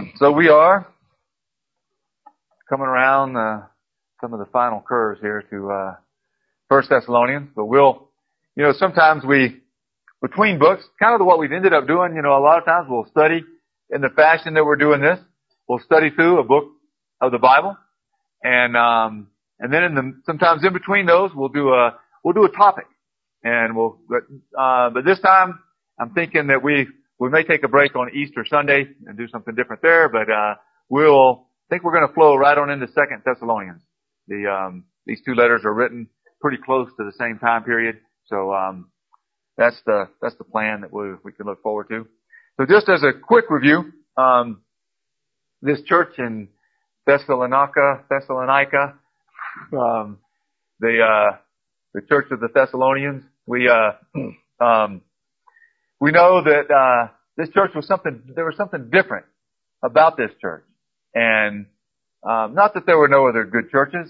So we are coming around some of the final curves here to 1 Thessalonians. But sometimes between books, kind of what we've ended up doing, a lot of times we'll study in the fashion that we're doing this. We'll study through a book of the Bible, and then sometimes in between those we'll do a topic, and but this time I'm thinking that we may take a break on Easter Sunday and do something different there, but we're going to flow right on into 2 Thessalonians. These two letters are written pretty close to the same time period, so that's the plan that we can look forward to. So just as a quick review, this church in Thessalonica, the church of the Thessalonians, we know that this church there was something different about this church. And not that there were no other good churches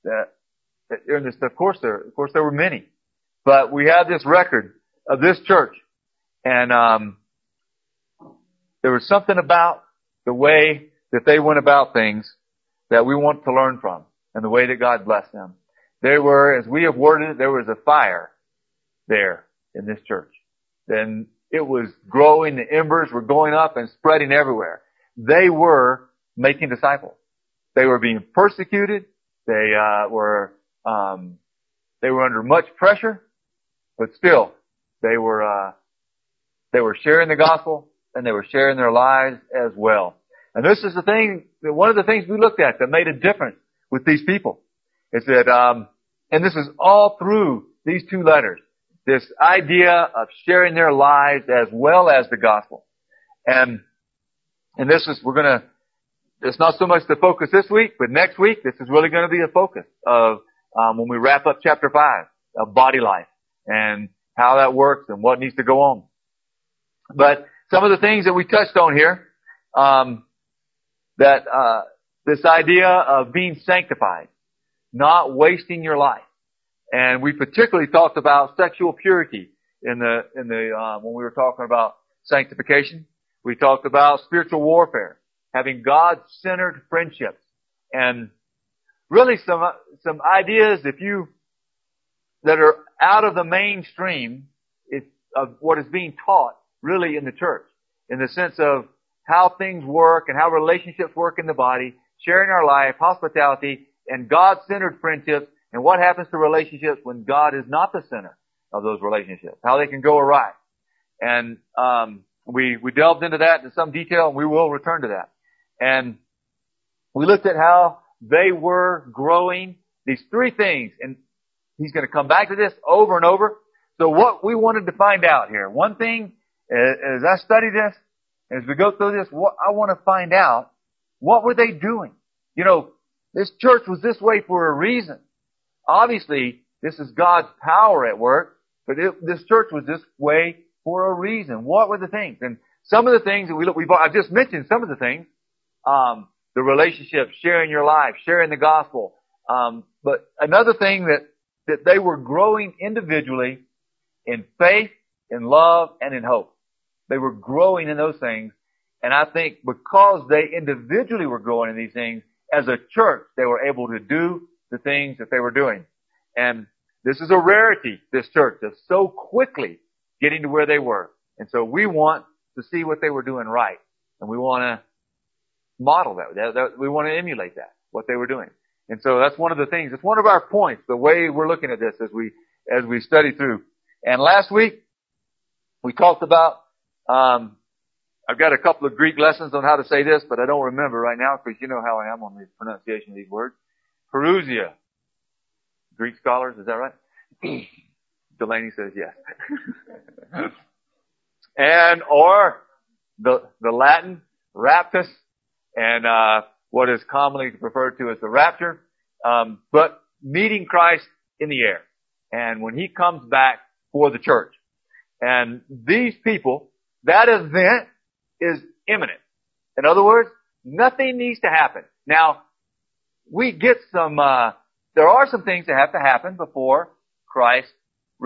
of course there were many. But we have this record of this church, and there was something about the way that they went about things that we want to learn from, and the way that God blessed them. There were, as we have worded it, there was a fire there in this church. Then it was growing, the embers were going up and spreading everywhere. They were making disciples. They were being persecuted. They were under much pressure, but still they were sharing the gospel, and they were sharing their lives as well. And this is one of the things we looked at that made a difference with these people. Is that, and this is all through these two letters, this idea of sharing their lives as well as the gospel. And it's not so much the focus this week, but next week, this is really going to be a focus of, when we wrap up chapter 5 of body life and how that works and what needs to go on. But some of the things that we touched on here, this idea of being sanctified, not wasting your life. And we particularly talked about sexual purity when we were talking about sanctification. We talked about spiritual warfare, having God-centered friendships, and really some ideas that are out of the mainstream of what is being taught really in the church, in the sense of how things work and how relationships work in the body, sharing our life, hospitality, and God-centered friendships, and what happens to relationships when God is not the center of those relationships, how they can go awry. And we delved into that in some detail, and we will return to that. And we looked at how they were growing, these three things, and he's going to come back to this over and over. So what we wanted to find out here, one thing, as I study this, as we go through this, I want to find out, what were they doing? This church was this way for a reason. Obviously, this is God's power at work, but this church was this way for a reason. What were the things? And some of the things that I've just mentioned some of the things, the relationships, sharing your life, sharing the gospel. But another thing that they were growing individually in faith, in love, and in hope. They were growing in those things. And I think because they individually were growing in these things, as a church, they were able to do the things that they were doing. And this is a rarity, this church, of so quickly getting to where they were. And so we want to see what they were doing right. And we want to model that. We want to emulate that, what they were doing. And so that's one of the things. It's one of our points, the way we're looking at this as we study through. And last week, we talked about, I've got a couple of Greek lessons on how to say this, but I don't remember right now because you know how I am on the pronunciation of these words. Parousia. Greek scholars, is that right? Delaney says yes. or the Latin, raptus, and what is commonly referred to as the rapture, but meeting Christ in the air. And when He comes back for the church. And these people, that event is imminent. In other words, nothing needs to happen. Now, we get there are some things that have to happen before Christ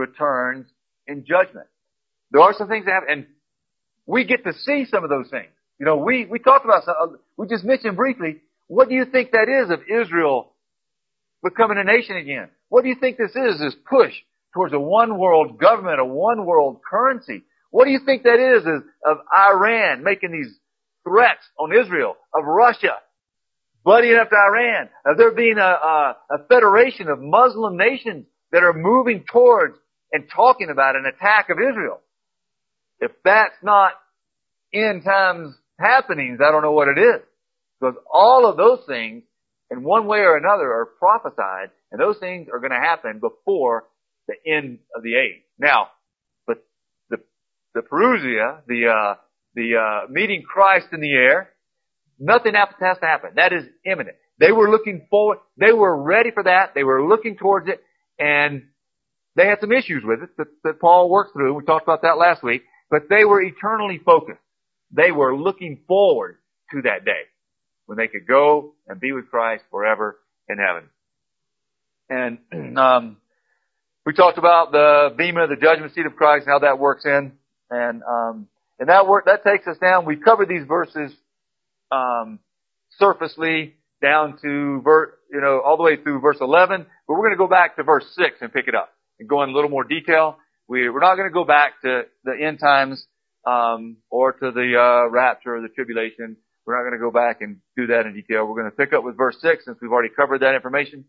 returns in judgment. There are some things that happen, and we get to see some of those things. You know, we talked about, we just mentioned briefly, what do you think that is of Israel becoming a nation again? What do you think this is, this push towards a one world government, a one world currency? What do you think that is of Iran making these threats on Israel, of Russia buddying up to Iran, of there being a federation of Muslim nations that are moving towards and talking about an attack of Israel? If that's not end times happenings, I don't know what it is. Because all of those things, in one way or another, are prophesied, and those things are going to happen before the end of the age. Now, but the Parousia, the meeting Christ in the air, nothing has to happen. That is imminent. They were looking forward. They were ready for that. They were looking towards it, and they had some issues with it that Paul worked through. We talked about that last week. But they were eternally focused. They were looking forward to that day when they could go and be with Christ forever in heaven. And we talked about the bema, the judgment seat of Christ, and how that works in. And that takes us down. We covered these verses surfacely down to all the way through verse 11. But we're going to go back to verse 6 and pick it up and go in a little more detail. We're not going to go back to the end times, or to the rapture or the tribulation. We're not going to go back and do that in detail. We're going to pick up with verse 6 since we've already covered that information.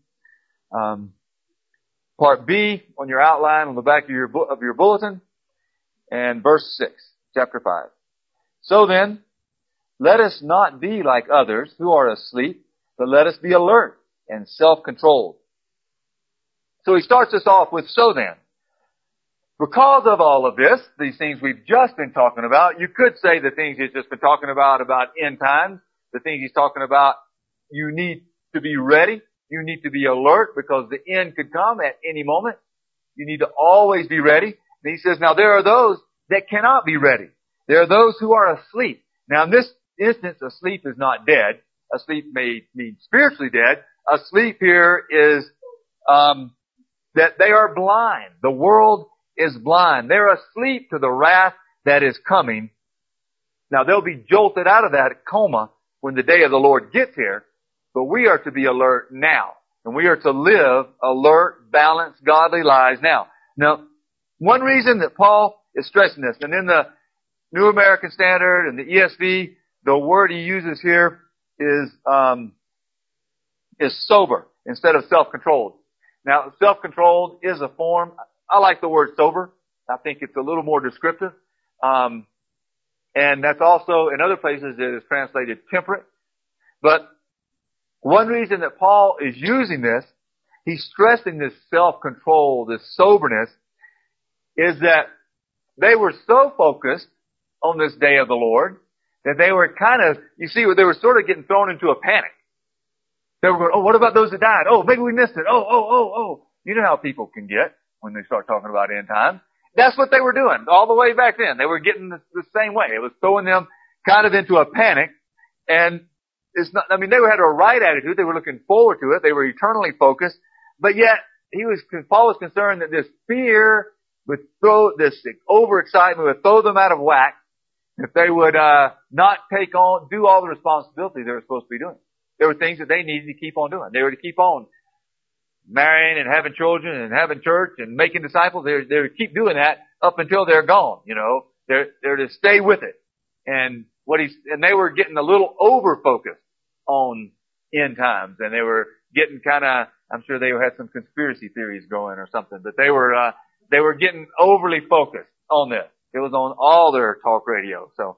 Part B on your outline on the back of your bulletin, and verse 6, chapter 5. So then, let us not be like others who are asleep, but let us be alert and self-controlled. So he starts us off with, so then. Because of all of this, these things we've just been talking about, you could say the things he's just been talking about end times, the things he's talking about, you need to be ready, you need to be alert because the end could come at any moment. You need to always be ready. And he says, now there are those that cannot be ready. There are those who are asleep. Now in this instance, asleep is not dead. Asleep may mean spiritually dead. Asleep here is that they are blind. The world is blind. They're asleep to the wrath that is coming. Now they'll be jolted out of that coma when the day of the Lord gets here, but we are to be alert now. And we are to live alert, balanced, godly lives now. Now, one reason that Paul is stressing this, and in the New American Standard and the ESV, the word he uses here is sober instead of self-controlled. Now, self-controlled is a form. I like the word sober. I think it's a little more descriptive. And that's also, in other places, it is translated temperate. But one reason that Paul is using this, he's stressing this self-control, this soberness, is that they were so focused on this day of the Lord that they were they were sort of getting thrown into a panic. They were going, oh, what about those that died? Oh, maybe we missed it. Oh. You know how people can get when they start talking about end times. That's what they were doing all the way back then. They were getting the same way. It was throwing them kind of into a panic. And they had a right attitude. They were looking forward to it. They were eternally focused. But yet, Paul was concerned that this fear would this overexcitement would throw them out of whack if they would not do all the responsibilities they were supposed to be doing. There were things that they needed to keep on doing. They were to keep on marrying and having children and having church and making disciples. They were to keep doing that up until they're gone. They're to stay with it. And they were getting a little over focused on end times, and they were getting I'm sure they had some conspiracy theories going or something, but they were getting overly focused on this. It was on all their talk radio. So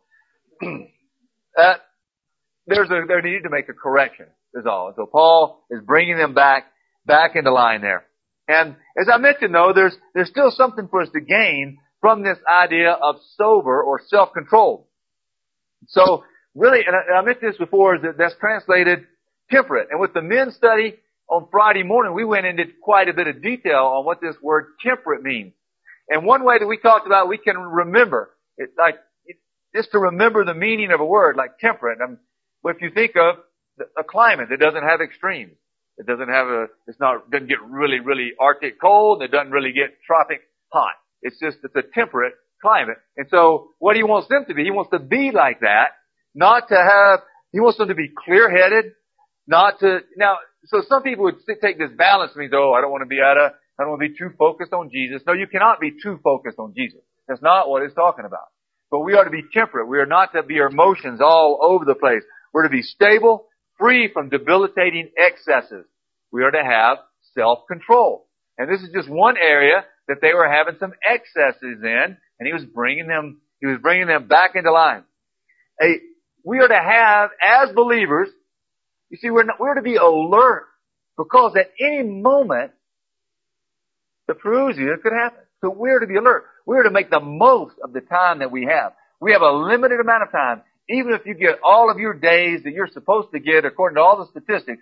they needed to make a correction is all. So Paul is bringing them back into line there. And as I mentioned though, there's still something for us to gain from this idea of sober or self-control. So really, and I mentioned this before, is that's translated temperate. And with the men's study on Friday morning, we went into quite a bit of detail on what this word temperate means. And one way that we talked about, we can remember, just to remember the meaning of a word like temperate. If you think of a climate that doesn't have extremes, it doesn't get really, really Arctic cold, it doesn't really get tropic hot. It's a temperate climate. And so what he wants them to be, he wants to be like that, not to have, he wants them to be clear-headed, not to, now, so some people would take this balance and means, oh, I don't want to be too focused on Jesus. No, you cannot be too focused on Jesus. That's not what it's talking about. But we are to be temperate. We are not to be our emotions all over the place. We're to be stable, free from debilitating excesses. We are to have self-control. And this is just one area that they were having some excesses in, and he was bringing them back into line. We are to have, as believers, you see, we're to be alert, because at any moment, the perusia could happen. So we're to be alert. We're to make the most of the time that we have. We have a limited amount of time. Even if you get all of your days that you're supposed to get according to all the statistics,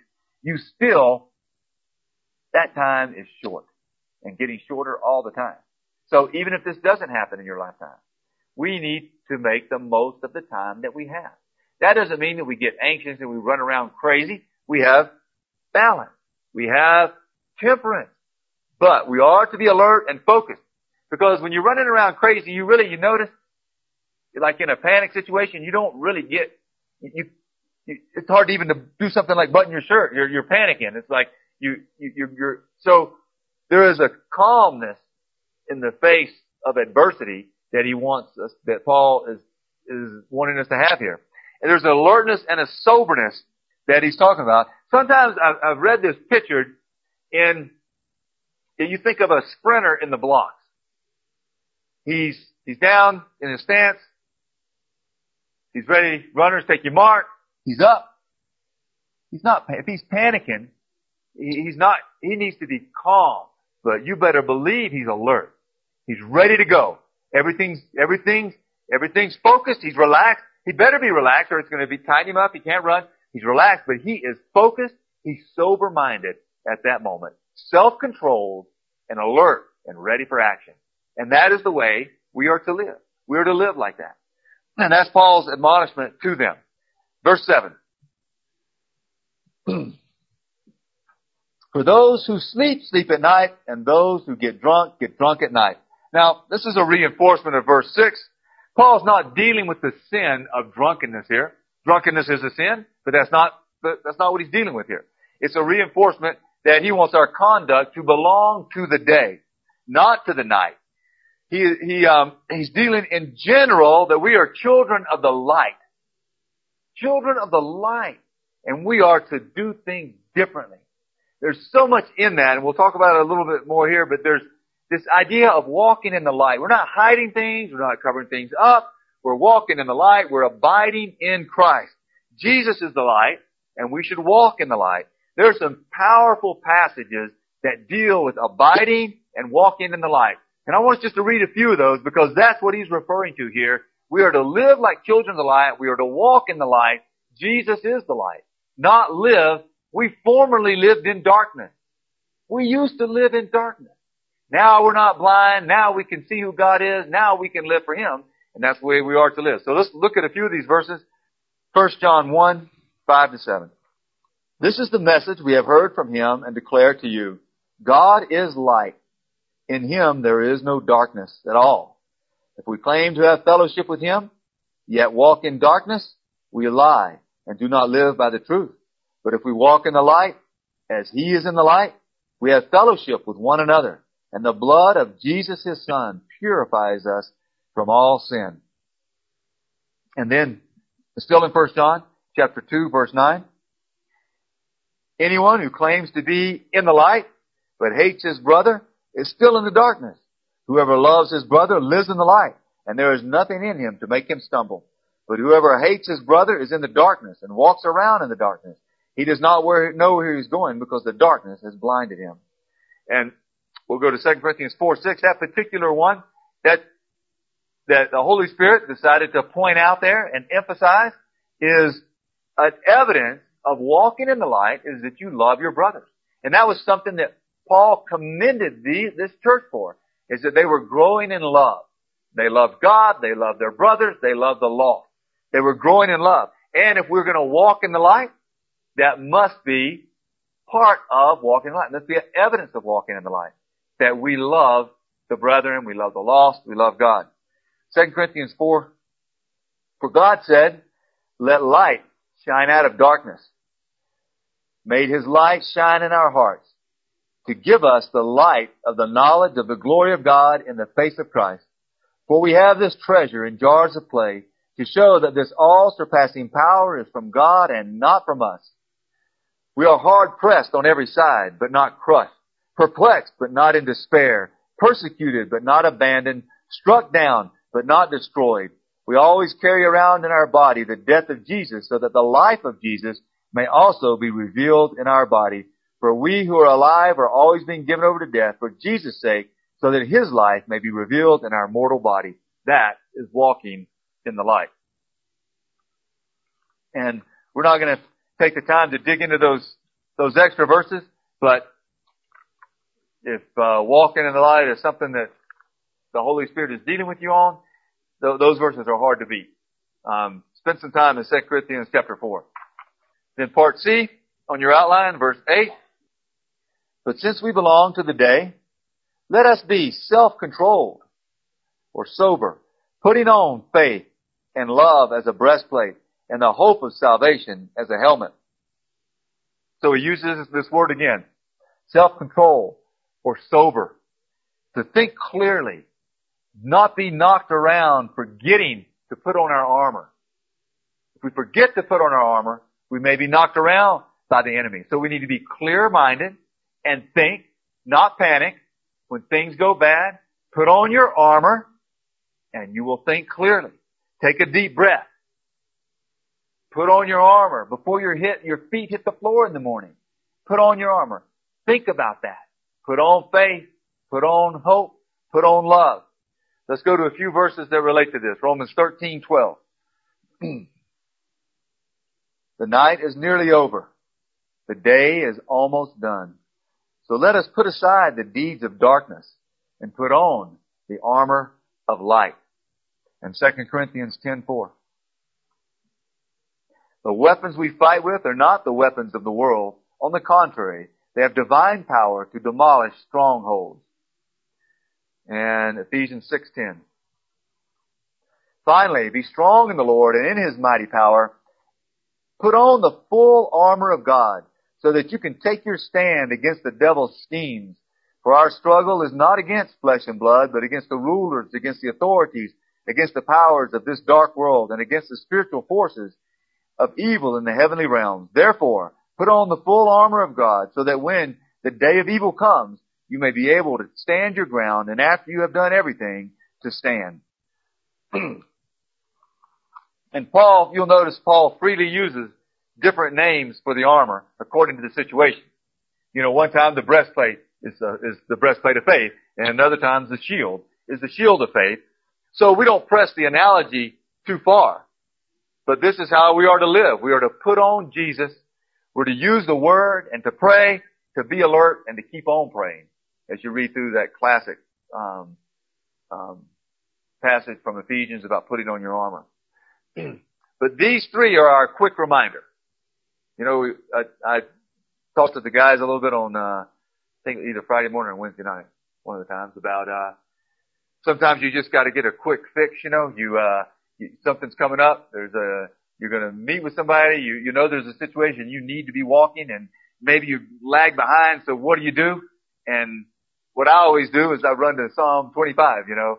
that time is short and getting shorter all the time. So even if this doesn't happen in your lifetime, we need to make the most of the time that we have. That doesn't mean that we get anxious and we run around crazy. We have balance. We have temperance. But we are to be alert and focused. Because when you're running around crazy, you notice, like in a panic situation, you don't really get, it's hard even to do something like button your shirt. You're panicking. It's like so there is a calmness in the face of adversity that Paul is wanting us to have here. And there's an alertness and a soberness that he's talking about. Sometimes I've read this pictured in, you think of a sprinter in the blocks. He's down in his stance. He's ready. Runners take your mark. He's up. If he's panicking, he needs to be calm. But you better believe he's alert. He's ready to go. Everything's focused. He's relaxed. He better be relaxed or it's going to tighten him up. He can't run. He's relaxed, but he is focused. He's sober-minded at that moment. Self-controlled and alert and ready for action. And that is the way we are to live. We are to live like that. And that's Paul's admonishment to them. Verse 7. For those who sleep at night, and those who get drunk at night. Now, this is a reinforcement of verse 6. Paul's not dealing with the sin of drunkenness here. Drunkenness is a sin, but that's not what he's dealing with here. It's a reinforcement that he wants our conduct to belong to the day, not to the night. He's dealing in general that we are children of the light. Children of the light. And we are to do things differently. There's so much in that, and we'll talk about it a little bit more here, but there's this idea of walking in the light. We're not hiding things. We're not covering things up. We're walking in the light. We're abiding in Christ. Jesus is the light, and we should walk in the light. There are some powerful passages that deal with abiding and walking in the light. And I want us just to read a few of those because that's what he's referring to here. We are to live like children of the light. We are to walk in the light. Jesus is the light. Not live. We formerly lived in darkness. We used to live in darkness. Now we're not blind. Now we can see who God is. Now we can live for Him. And that's the way we are to live. So let's look at a few of these verses. 1 John 1, 5-7. This is the message we have heard from Him and declare to you. God is light. In Him there is no darkness at all. If we claim to have fellowship with Him, yet walk in darkness, we lie and do not live by the truth. But if we walk in the light, as He is in the light, we have fellowship with one another. And the blood of Jesus, His Son, purifies us from all sin. And then, still in 1 John, chapter 2, verse 9. Anyone who claims to be in the light, but hates his brother, is still in the darkness. Whoever loves his brother lives in the light, and there is nothing in him to make him stumble. But whoever hates his brother is in the darkness and walks around in the darkness. He does not know where he's going because the darkness has blinded him. And we'll go to 2 Corinthians 4:6. That particular one that the Holy Spirit decided to point out there and emphasize is an evidence of walking in the light is that you love your brothers. And that was something that Paul commended this church for, is that they were growing in love. They loved God, they loved their brothers, they loved the law. They were growing in love. And if we're going to walk in the light, that must be part of walking in the light. That's the evidence of walking in the light. That we love the brethren, we love the lost, we love God. 2 Corinthians 4, for God said, let light shine out of darkness, made His light shine in our hearts to give us the light of the knowledge of the glory of God in the face of Christ. For we have this treasure in jars of clay to show that this all-surpassing power is from God and not from us. We are hard pressed on every side, but not crushed, perplexed, but not in despair, persecuted, but not abandoned, struck down, but not destroyed. We always carry around in our body the death of Jesus, so that the life of Jesus may also be revealed in our body. For we who are alive are always being given over to death for Jesus' sake, so that His life may be revealed in our mortal body. That is walking in the light. And we're not going to take the time to dig into those extra verses, but if walking in the light is something that the Holy Spirit is dealing with you on, those verses are hard to beat. Spend some time in 2 Corinthians chapter 4. Then part C on your outline, verse 8. But since we belong to the day, let us be self-controlled or sober, putting on faith and love as a breastplate and the hope of salvation as a helmet. So he uses this word again, self-control or sober, to think clearly, not be knocked around forgetting to put on our armor. If we forget to put on our armor, we may be knocked around by the enemy. So we need to be clear-minded and think, not panic. When things go bad, put on your armor and you will think clearly. Take a deep breath. Put on your armor before your feet hit the floor in the morning. Put on your armor. Think about that. Put on faith. Put on hope. Put on love. Let's go to a few verses that relate to this. Romans 13:12. The night is nearly over. The day is almost done. So let us put aside the deeds of darkness and put on the armor of light. And 2 Corinthians 10:4. The weapons we fight with are not the weapons of the world. On the contrary, they have divine power to demolish strongholds. And Ephesians 6:10. Finally, be strong in the Lord and in His mighty power. Put on the full armor of God so that you can take your stand against the devil's schemes. For our struggle is not against flesh and blood, but against the rulers, against the authorities, against the powers of this dark world, and against the spiritual forces of evil in the heavenly realms. Therefore, put on the full armor of God so that when the day of evil comes, you may be able to stand your ground, and after you have done everything, to stand. And Paul, you'll notice Paul freely uses different names for the armor according to the situation. You know, one time the breastplate is the breastplate of faith, and another time the shield is the shield of faith. So we don't press the analogy too far. But this is how we are to live. We are to put on Jesus. We're to use the Word and to pray, to be alert, and to keep on praying as you read through that classic passage from Ephesians about putting on your armor. But these three are our quick reminder. You know, I talked to the guys a little bit on, I think either Friday morning or Wednesday night, one of the times, about sometimes you just got to get a quick fix. You know, something's coming up. You're going to meet with somebody. You know there's a situation you need to be walking, and maybe you lag behind. So what do? And what I always do is I run to Psalm 25. You know,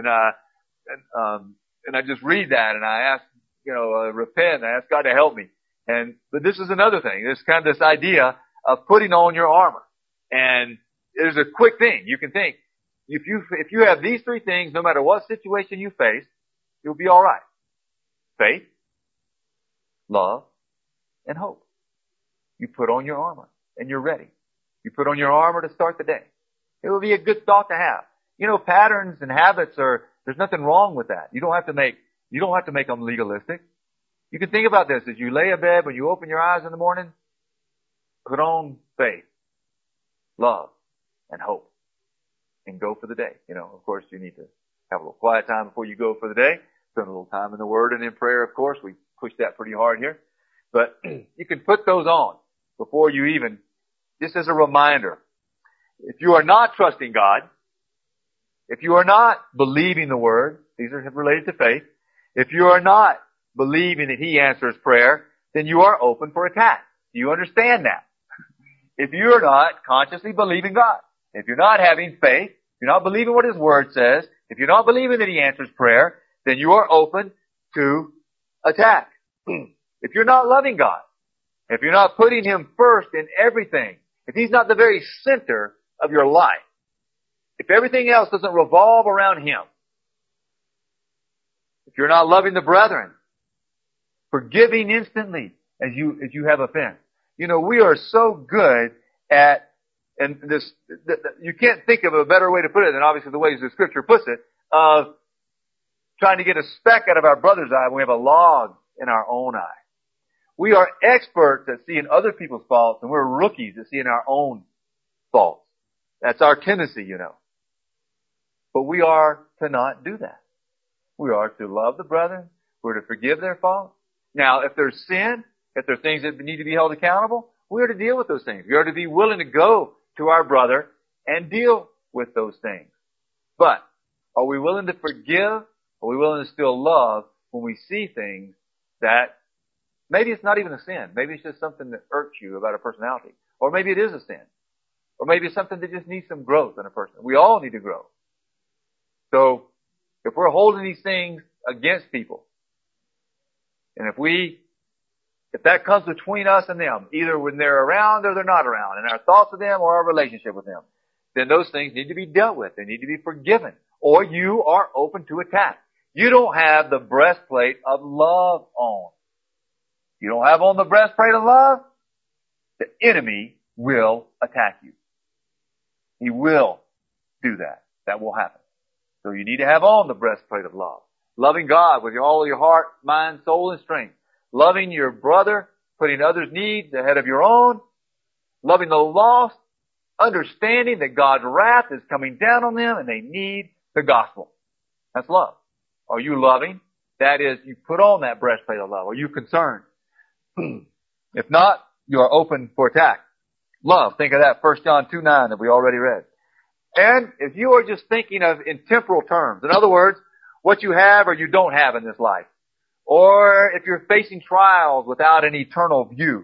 and I just read that, and I ask, repent. I ask God to help me. But this is another thing. This kind of this idea of putting on your armor, and it is a quick thing. You can think if you have these three things, no matter what situation you face, you'll be all right. Faith, love, and hope. You put on your armor, and you're ready. You put on your armor to start the day. It will be a good thought to have. You know, patterns and habits there's nothing wrong with that. You don't have to make them legalistic. You can think about this as you lay in bed, when you open your eyes in the morning, put on faith, love, and hope, and go for the day. You know, of course, you need to have a little quiet time before you go for the day. Spend a little time in the Word and in prayer, of course. We push that pretty hard here. But you can put those on before you even, just as a reminder. If you are not trusting God, if you are not believing the Word, these are related to faith. If you are not believing that He answers prayer, then you are open for attack. Do you understand that? If you're not consciously believing God, if you're not having faith, if you're not believing what His Word says, if you're not believing that He answers prayer, then you are open to attack. If you're not loving God, if you're not putting Him first in everything, if He's not the very center of your life, if everything else doesn't revolve around Him, if you're not loving the brethren, forgiving instantly as you have offense. You know, we are so good at, and this, you can't think of a better way to put it than obviously the ways the Scripture puts it, of trying to get a speck out of our brother's eye when we have a log in our own eye. We are experts at seeing other people's faults, and we're rookies at seeing our own faults. That's our tendency, you know. But we are to not do that. We are to love the brethren. We're to forgive their faults. Now, if there's sin, if there are things that need to be held accountable, we are to deal with those things. We are to be willing to go to our brother and deal with those things. But are we willing to forgive? Are we willing to still love when we see things that maybe it's not even a sin? Maybe it's just something that irks you about a personality. Or maybe it is a sin. Or maybe it's something that just needs some growth in a person. We all need to grow. So, if we're holding these things against people, and if that comes between us and them, either when they're around or they're not around, and our thoughts of them or our relationship with them, then those things need to be dealt with. They need to be forgiven. Or you are open to attack. You don't have the breastplate of love on. You don't have on the breastplate of love, the enemy will attack you. He will do that. That will happen. So you need to have on the breastplate of love. Loving God with all of your heart, mind, soul, and strength. Loving your brother, putting others' needs ahead of your own. Loving the lost, understanding that God's wrath is coming down on them and they need the gospel. That's love. Are you loving? That is, you put on that breastplate of love. Are you concerned? If not, you are open for attack. Love. Think of that 1 John 2:9 that we already read. And if you are just thinking of in temporal terms, in other words, what you have or you don't have in this life, or if you're facing trials without an eternal view,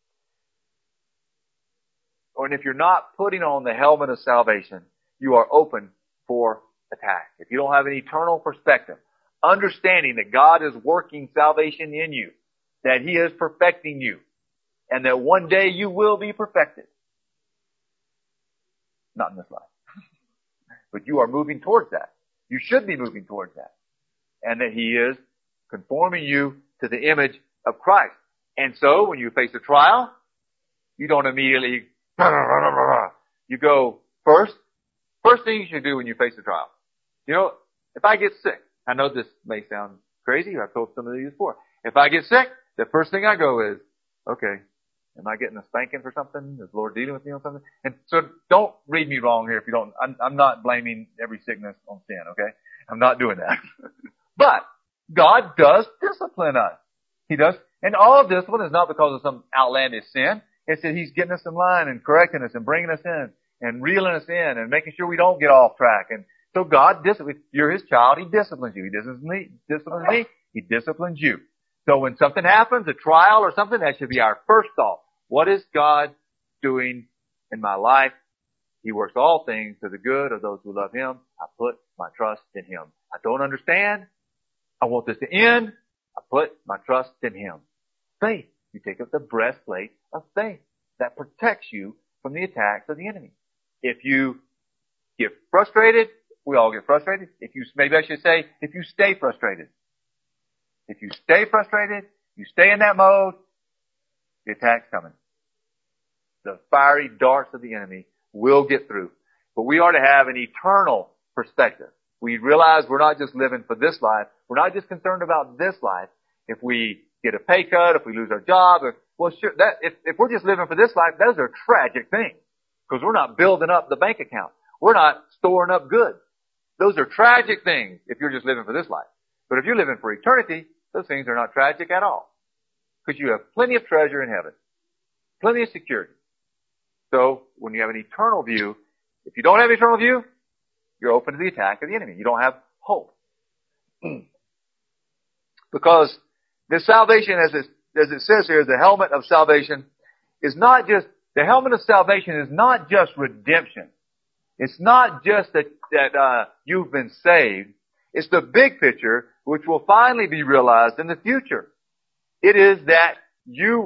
or if you're not putting on the helmet of salvation, you are open for attack. If you don't have an eternal perspective, understanding that God is working salvation in you, that He is perfecting you, and that one day you will be perfected. Not in this life. But you are moving towards that. You should be moving towards that. And that He is conforming you to the image of Christ. And so, when you face a trial, you don't immediately, you go first thing you should do when you face a trial. You know, if I get sick, I know this may sound crazy, I've told some of you before. If I get sick, the first thing I go is, okay, am I getting a spanking for something? Is the Lord dealing with me on something? And so don't read me wrong here if you don't. I'm not blaming every sickness on sin, okay? I'm not doing that. But God does discipline us. He does. And all discipline is not because of some outlandish sin. It's that He's getting us in line and correcting us and bringing us in and reeling us in and making sure we don't get off track. And so God disciplines. You're His child. He disciplines you. He disciplines me. He disciplines you. So when something happens, a trial or something, that should be our first thought. What is God doing in my life? He works all things to the good of those who love Him. I put my trust in Him. I don't understand. I want this to end. I put my trust in Him. Faith. You take up the breastplate of faith. That protects you from the attacks of the enemy. If you get frustrated, we all get frustrated. Maybe I should say, if you stay frustrated. If you stay frustrated, you stay in that mode, the attack's coming. The fiery darts of the enemy will get through. But we are to have an eternal perspective. We realize we're not just living for this life. We're not just concerned about this life. If we get a pay cut, if we lose our job, if we're just living for this life, those are tragic things. Because we're not building up the bank account. We're not storing up goods. Those are tragic things if you're just living for this life. But if you're living for eternity, those things are not tragic at all. Because you have plenty of treasure in heaven. Plenty of security. So, when you have an eternal view, if you don't have an eternal view, you're open to the attack of the enemy. You don't have hope. Because The salvation, as it says here, the helmet of salvation is not just, the helmet of salvation is not just redemption. It's not just that you've been saved. It's the big picture which will finally be realized in the future. It is that you'll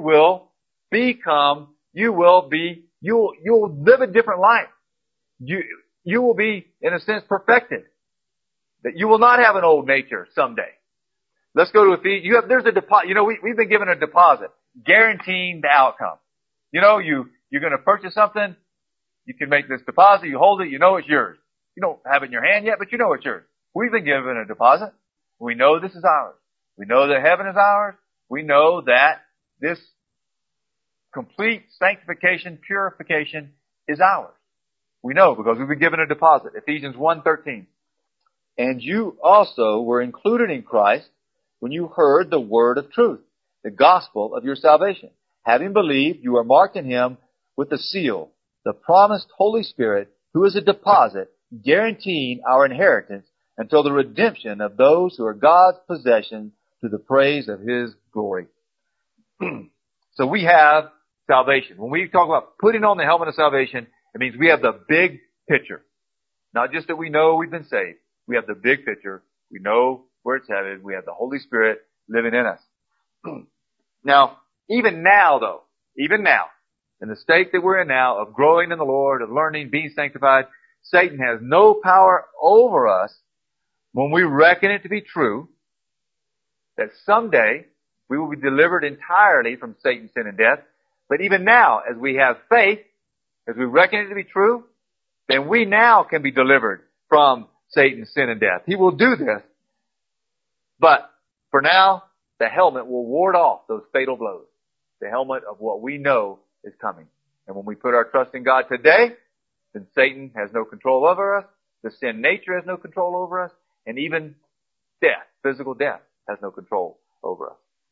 live a different life. You will be, in a sense, perfected. That you will not have an old nature someday. Let's go to Ephesians. There's a deposit. We've been given a deposit guaranteeing the outcome. You're going to purchase something. You can make this deposit. You hold it. You know it's yours. You don't have it in your hand yet, but you know it's yours. We've been given a deposit. We know this is ours. We know that heaven is ours. We know that this complete sanctification, purification is ours. We know because we've been given a deposit. Ephesians 1:13. And you also were included in Christ when you heard the word of truth, the gospel of your salvation. Having believed, you are marked in Him with the seal, the promised Holy Spirit, who is a deposit guaranteeing our inheritance until the redemption of those who are God's possession to the praise of His glory. So we have salvation. When we talk about putting on the helmet of salvation, it means we have the big picture. Not just that we know we've been saved. We have the big picture. We know where it's headed. We have the Holy Spirit living in us. Now, even now, in the state that we're in now of growing in the Lord, of learning, being sanctified, Satan has no power over us when we reckon it to be true that someday we will be delivered entirely from Satan's sin and death. But even now, as we have faith, as we reckon it to be true, then we now can be delivered from Satan's sin and death. He will do this. But for now, the helmet will ward off those fatal blows. The helmet of what we know is coming. And when we put our trust in God today, then Satan has no control over us. The sin nature has no control over us. And even death, physical death, has no control over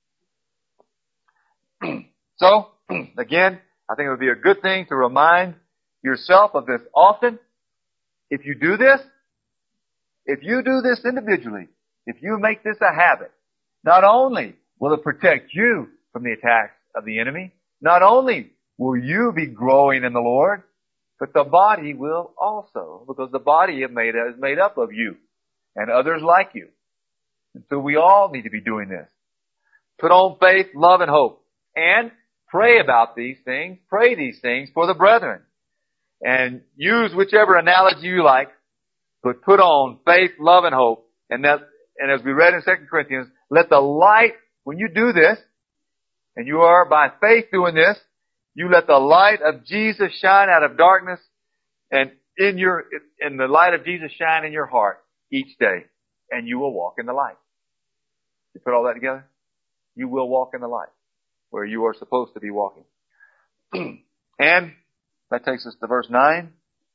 us. So, again, I think it would be a good thing to remind yourself of this often. If you do this individually, if you make this a habit, not only will it protect you from the attacks of the enemy, not only will you be growing in the Lord, but the body will also, because the body is made up of you and others like you. And so we all need to be doing this. Put on faith, love, and hope. And pray about these things. Pray these things for the brethren. And use whichever analogy you like, but put on faith, love, and hope. And as we read in 2 Corinthians, let the light, when you do this, and you are by faith doing this, you let the light of Jesus shine out of darkness, and in the light of Jesus shine in your heart each day, and you will walk in the light. You put all that together? You will walk in the light, where you are supposed to be walking. And that takes us to verse 9.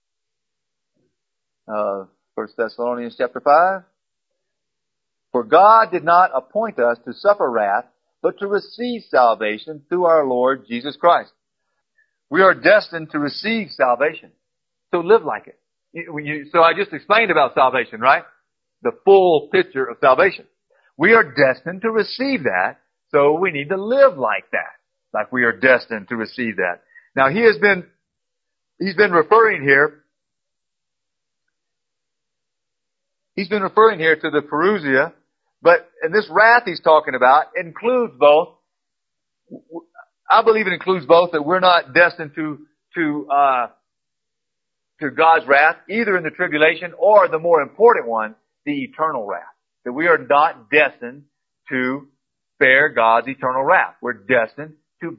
1 Thessalonians chapter 5. For God did not appoint us to suffer wrath, but to receive salvation through our Lord Jesus Christ. We are destined to receive salvation, to live like it. So I just explained about salvation, right? The full picture of salvation. We are destined to receive that, so we need to live like that, like we are destined to receive that. Now he's been referring here to the Parousia, but in this wrath he's talking about includes both. I believe it includes both, that we're not destined to God's wrath, either in the tribulation or the more important one, the eternal wrath. That we are not destined to bear God's eternal wrath. We're destined to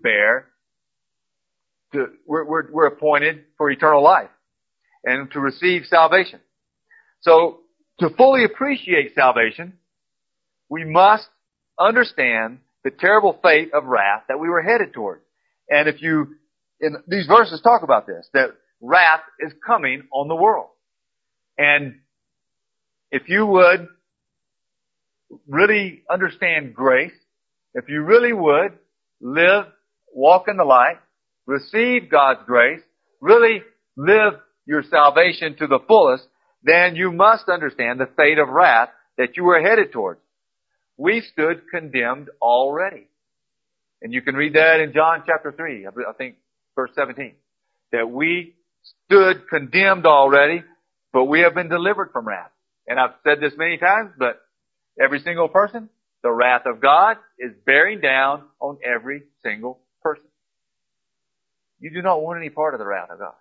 we're appointed for eternal life and to receive salvation. So, to fully appreciate salvation, we must understand the terrible fate of wrath that we were headed toward. And these verses talk about this, that wrath is coming on the world. And if you would really understand grace, if you really would walk in the light, receive God's grace, really live your salvation to the fullest, then you must understand the fate of wrath that you are headed towards. we stood condemned already. And you can read that in John chapter 3, I think verse 17. That we stood condemned already, but we have been delivered from wrath. And I've said this many times, but every single person, the wrath of God is bearing down on every single person. You do not want any part of the wrath of God.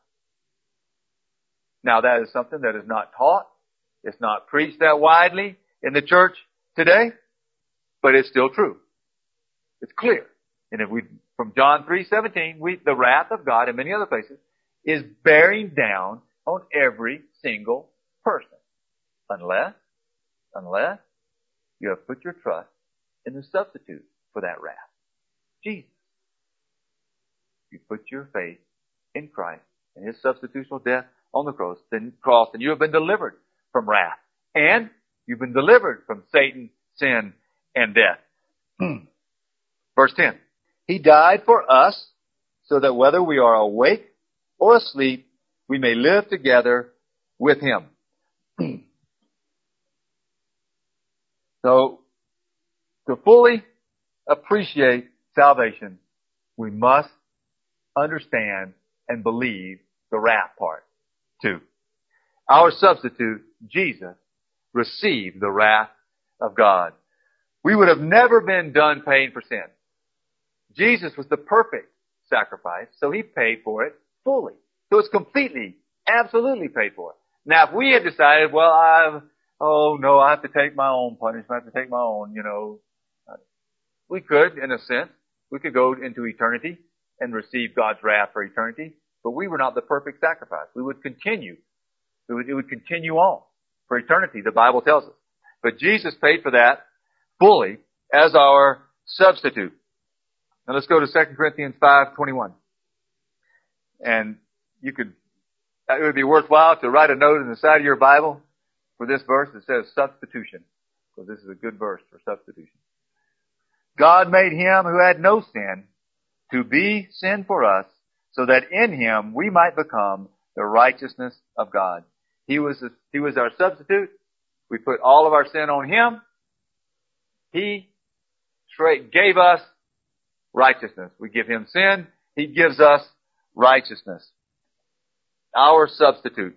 Now that is something that is not taught. It's not preached that widely in the church today, but it's still true. It's clear. And if we, from John 3:17, the wrath of God in many other places is bearing down on every single person. Unless you have put your trust in the substitute for that wrath. Jesus. You put your faith in Christ and His substitutional death on the cross, and you have been delivered from wrath. And you've been delivered from Satan, sin, and death. Verse 10. He died for us so that whether we are awake or asleep, we may live together with Him. So, to fully appreciate salvation, we must understand and believe the wrath part too. Our substitute, Jesus, received the wrath of God. We would have never been done paying for sin. Jesus was the perfect sacrifice, so He paid for it fully. So it's completely, absolutely paid for. Now, if we had decided, well, I have to take my own punishment, I have to take my own, we could, in a sense, we could go into eternity and receive God's wrath for eternity, but we were not the perfect sacrifice. We would continue. It would continue on for eternity, the Bible tells us. But Jesus paid for that fully as our substitute. Now let's go to 2 Corinthians 5:21. And it would be worthwhile to write a note in the side of your Bible for this verse that says substitution, because this is a good verse for substitution. God made Him who had no sin to be sin for us, so that in Him we might become the righteousness of God. He was our substitute. We put all of our sin on Him. He gave us righteousness. We give Him sin. He gives us righteousness. Our substitute.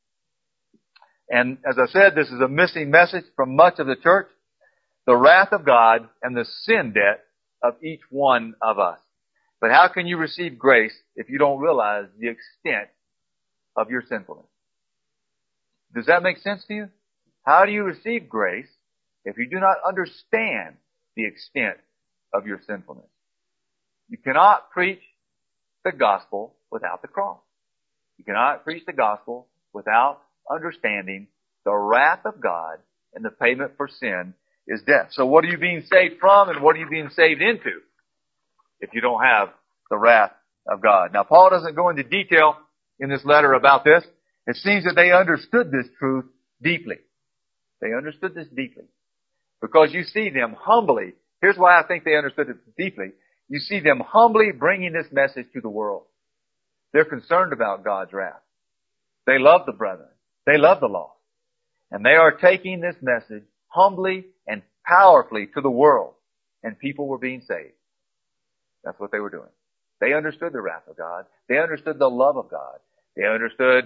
And as I said, this is a missing message from much of the church. The wrath of God and the sin debt of each one of us. But how can you receive grace if you don't realize the extent of your sinfulness? Does that make sense to you? How do you receive grace if you do not understand the extent of your sinfulness? You cannot preach the gospel without the cross. You cannot preach the gospel without understanding the wrath of God, and the payment for sin is death. So what are you being saved from, and what are you being saved into if you don't have the wrath of God? Now, Paul doesn't go into detail in this letter about this. It seems that they understood this truth deeply. They understood this deeply. Because you see them humbly. Here's why I think they understood it deeply. You see them humbly bringing this message to the world. They're concerned about God's wrath. They love the brethren. They love the lost. And they are taking this message humbly and powerfully to the world. And people were being saved. That's what they were doing. They understood the wrath of God. They understood the love of God. They understood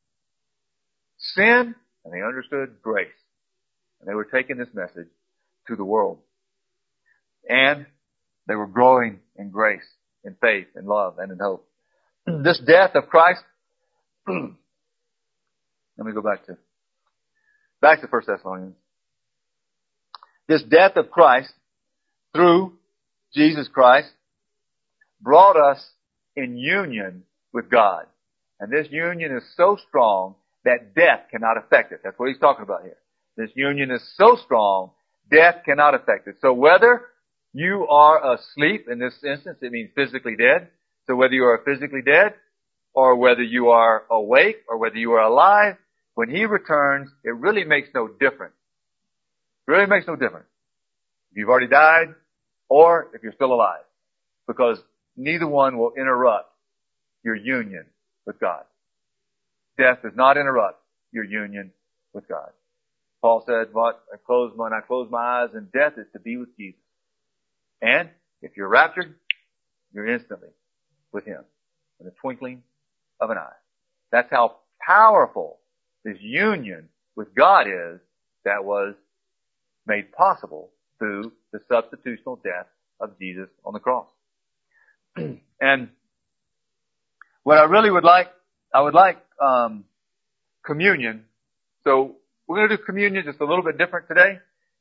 sin, and they understood grace. And they were taking this message to the world. And they were growing in grace, in faith, in love, and in hope. This death of Christ, let me go back to 1 Thessalonians. This death of Christ through Jesus Christ brought us in union with God. And this union is so strong that death cannot affect it. That's what he's talking about here. This union is so strong, death cannot affect it. So whether you are asleep, in this instance, it means physically dead. So whether you are physically dead, or whether you are awake, or whether you are alive, when He returns, it really makes no difference. It really makes no difference if you've already died, or if you're still alive. Because neither one will interrupt your union with God. Death does not interrupt your union with God. Paul said, when I close my eyes in death is to be with Jesus. And if you're raptured, you're instantly with Him in the twinkling of an eye. That's how powerful this union with God is that was made possible through the substitutional death of Jesus on the cross. And what I really would like, communion. So we're going to do communion just a little bit different today,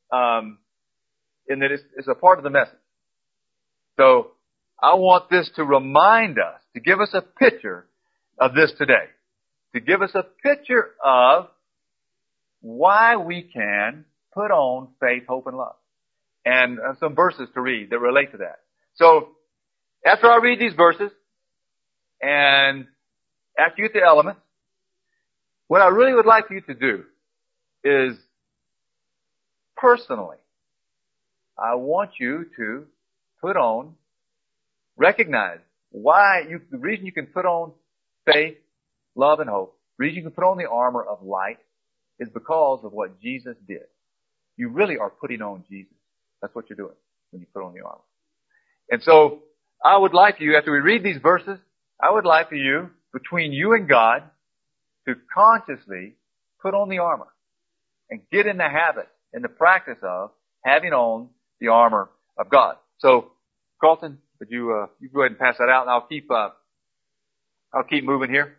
in that it's a part of the message. So I want this to remind us, to give us a picture of this today, to give us a picture of why we can put on faith, hope, and love. And some verses to read that relate to that. So after I read these verses, and after you get the elements, what I really would like for you to do is, personally, I want you to put on, recognize the reason you can put on faith, love, and hope, the reason you can put on the armor of light is because of what Jesus did. You really are putting on Jesus. That's what you're doing when you put on the armor. And so, I would like for you, after we read these verses, I would like for you, between you and God, to consciously put on the armor and get in the habit, in the practice of having on the armor of God. So, Carlton, would you go ahead and pass that out, and I'll keep moving here.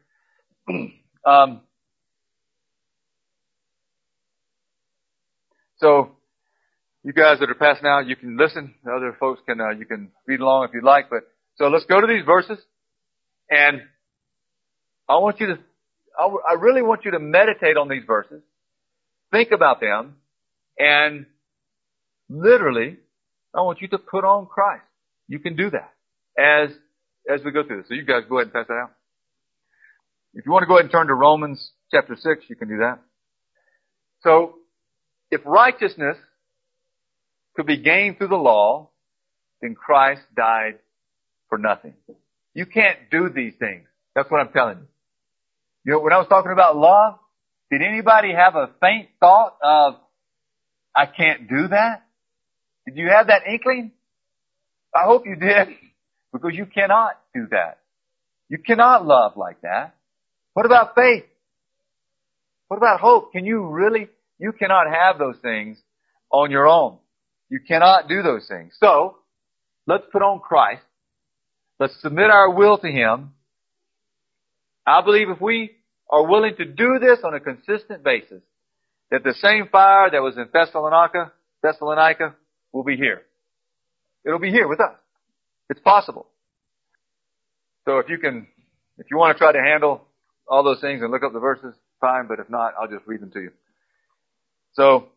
So, you guys that are passing out, you can listen. The other folks can, you can read along if you'd like. But so let's go to these verses, and I really want you to meditate on these verses, think about them, and literally, I want you to put on Christ. You can do that as we go through this. So you guys go ahead and pass that out. If you want to go ahead and turn to Romans chapter 6, you can do that. So, if righteousness could be gained through the law, then Christ died for nothing. You can't do these things. That's what I'm telling you. You know, when I was talking about love, did anybody have a faint thought of, I can't do that? Did you have that inkling? I hope you did, because you cannot do that. You cannot love like that. What about faith? What about hope? You cannot have those things on your own. You cannot do those things. So, let's put on Christ. Let's submit our will to Him. I believe if we are willing to do this on a consistent basis, that the same fire that was in Thessalonica will be here. It'll be here with us. It's possible. So if you want to try to handle all those things and look up the verses, fine, but if not, I'll just read them to you. So,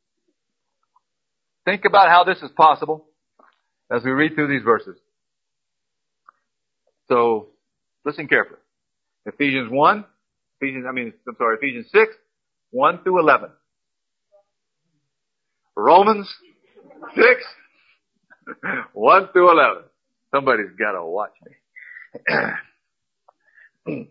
think about how this is possible as we read through these verses. So, listen carefully. Ephesians 6, 1 through 11. Romans 6, 1 through 11. Somebody's got to watch me.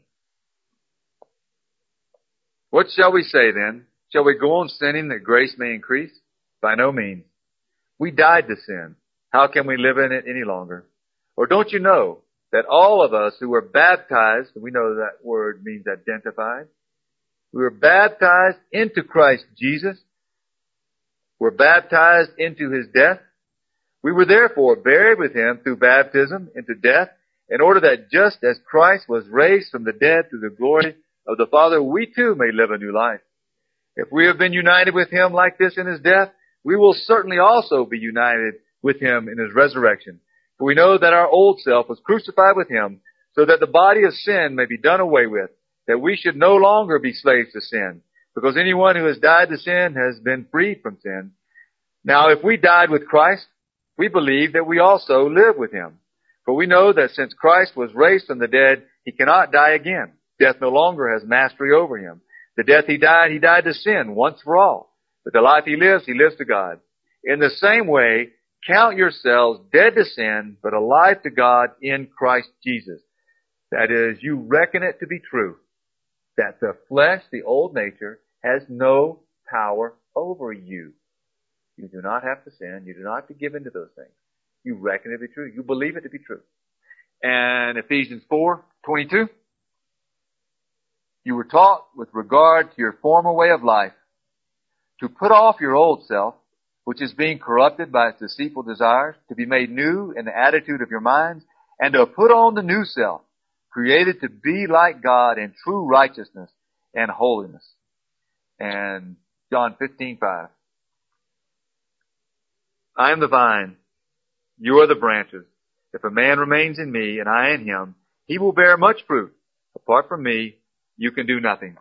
What shall we say then? Shall we go on sinning that grace may increase? By no means. We died to sin. How can we live in it any longer? Or don't you know that all of us who were baptized, we know that word means identified, we were baptized into Christ Jesus, were baptized into His death. We were therefore buried with Him through baptism into death, in order that just as Christ was raised from the dead through the glory of the Father, we too may live a new life. If we have been united with Him like this in His death, we will certainly also be united with Him in His resurrection. For we know that our old self was crucified with Him, so that the body of sin may be done away with, that we should no longer be slaves to sin, because anyone who has died to sin has been freed from sin. Now if we died with Christ, we believe that we also live with Him. For we know that since Christ was raised from the dead, He cannot die again. Death no longer has mastery over Him. The death He died to sin once for all. But the life He lives to God. In the same way, count yourselves dead to sin, but alive to God in Christ Jesus. That is, you reckon it to be true that the flesh, the old nature, has no power over you. You do not have to sin. You do not have to give into those things. You reckon it to be true. You believe it to be true. And Ephesians 4:22, you were taught with regard to your former way of life to put off your old self, which is being corrupted by its deceitful desires, to be made new in the attitude of your minds, and to put on the new self, created to be like God in true righteousness and holiness. And John 15:5. I am the vine, you are the branches. If a man remains in me and I in him, he will bear much fruit. Apart from me, you can do nothing.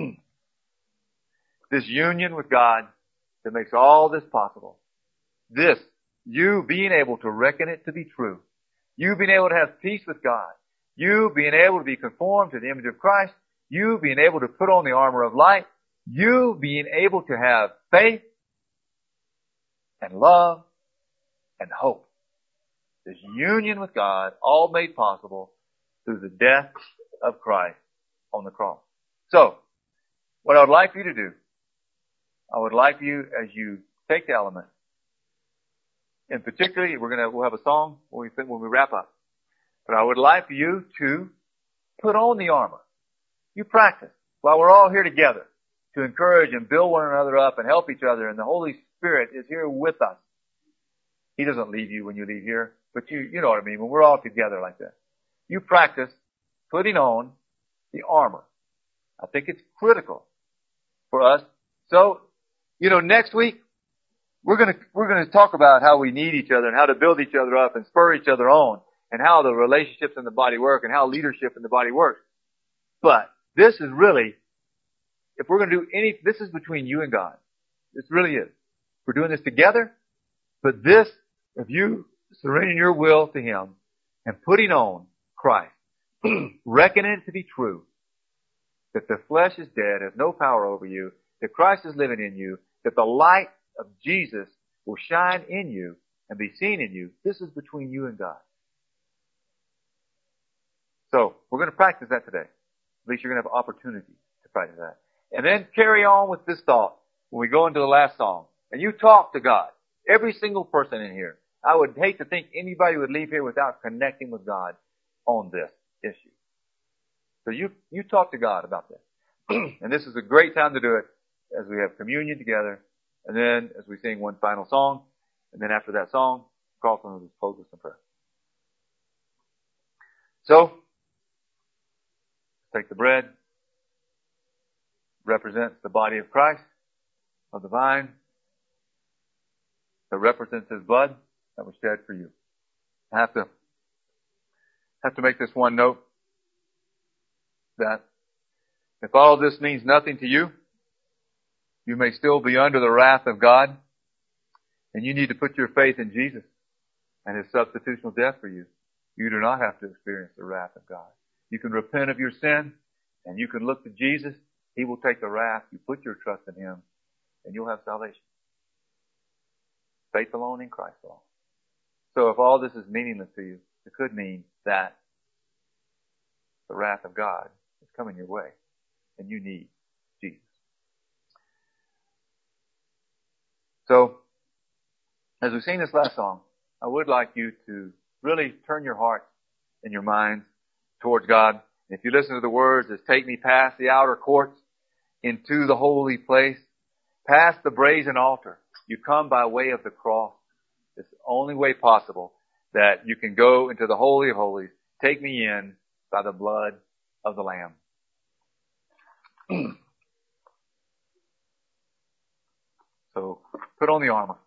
This union with God that makes all this possible. This, you being able to reckon it to be true. You being able to have peace with God. You being able to be conformed to the image of Christ. You being able to put on the armor of light. You being able to have faith and love and hope. This union with God, all made possible through the death of Christ on the cross. So, what I would like for you to do, I would like you, as you take the element, and particularly, we'll have a song when we wrap up. But I would like for you to put on the armor. You practice while we're all here together to encourage and build one another up and help each other. And the Holy Spirit is here with us. He doesn't leave you when you leave here, but you know what I mean. When we're all together like that, you practice putting on the armor. I think it's critical for us. So, next week, we're gonna talk about how we need each other and how to build each other up and spur each other on and how the relationships in the body work and how leadership in the body works. But this is really, if we're gonna do this is between you and God. This really is. We're doing this together, but this, if you surrendering your will to Him and putting on Christ, reckoning it to be true, that the flesh is dead, has no power over you, that Christ is living in you, that the light of Jesus will shine in you and be seen in you. This is between you and God. So, we're going to practice that today. At least you're going to have opportunity to practice that. And then carry on with this thought when we go into the last song. And you talk to God. Every single person in here. I would hate to think anybody would leave here without connecting with God on this issue. So you talk to God about this. And this is a great time to do it as we have communion together. And then as we sing one final song. And then after that song, Carlton will just close us in prayer. So, take the bread. Represents the body of Christ, of the vine. That represents His blood that was shed for you. I have to make this one note that if all of this means nothing to you, you may still be under the wrath of God, and you need to put your faith in Jesus and His substitutional death for you. You do not have to experience the wrath of God. You can repent of your sin, and you can look to Jesus. He will take the wrath. You put your trust in Him, and you'll have salvation. Faith alone in Christ alone. So if all this is meaningless to you, it could mean that the wrath of God is coming your way, and you need Jesus. So, as we sing this last song, I would like you to really turn your heart and your mind towards God. If you listen to the words, it's take me past the outer courts into the holy place, past the brazen altar. You come by way of the cross. It's the only way possible that you can go into the Holy of Holies. Take me in by the blood of the Lamb. So, put on the armor.